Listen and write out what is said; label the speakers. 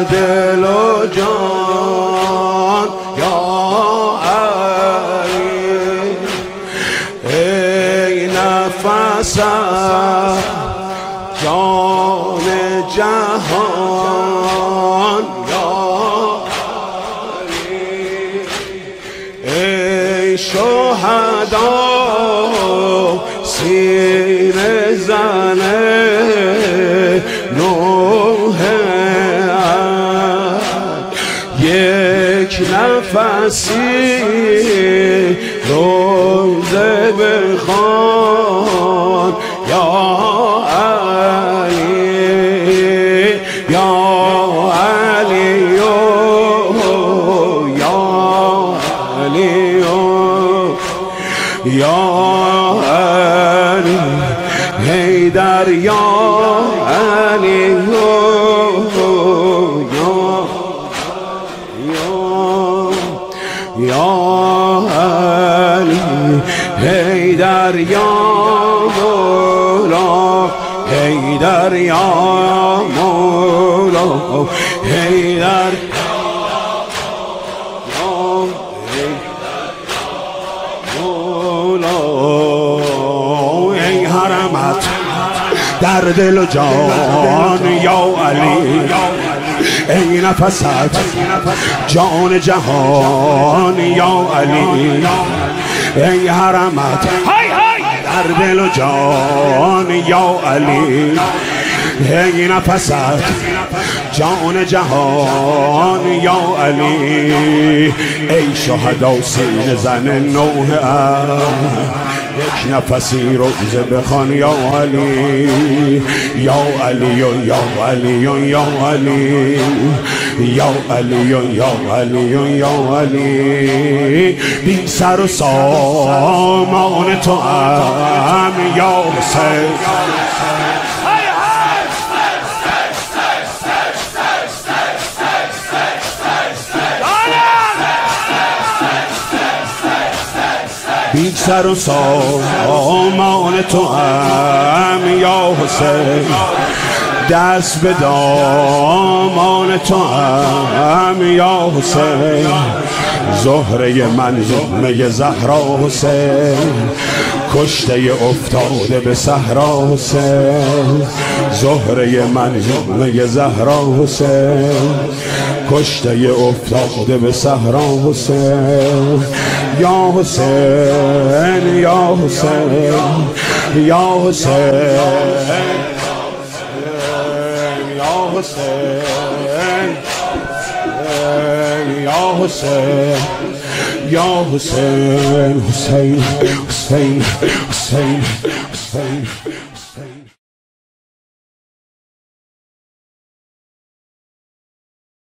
Speaker 1: دل و جان یا علی، ای نفس جان جهان یا علی، ای شهدا سینه زنه نوح یک نفسی روزه بخوان یا علی، یا علی، یا علی، یا علی، حیدر یا علی، یا علی، حیدر یا مولا، حیدر یا مولا، حیدر یا مولا. ای حرمت در دل و جان یا علی، ای نفست جان جهان یا علی، ای حرمت در دل و جان یا علی، ای نفست جان جهان یا علی، ای شهدا سینه زن نوح یک نفسی روزه بخوان یا علی، یا علی، یا علی، یا علی، یا علی، یا علی، یا علی، بی سر و سامان تو هم یا حسین، بی سر و سامان تو هم یا حسین، دست به دامان تو هم یا حسین، زهره من زمه زهرا حسین، کشته افتاده به صحرا حسین، زهره من زمه زهرا حسین، کشته افتاده به صحرا حسین، یا حسین، یا حسین، یا حسین، یا حسین، یا حسین، یا حسین، حسین، حسین، حسین، حسین.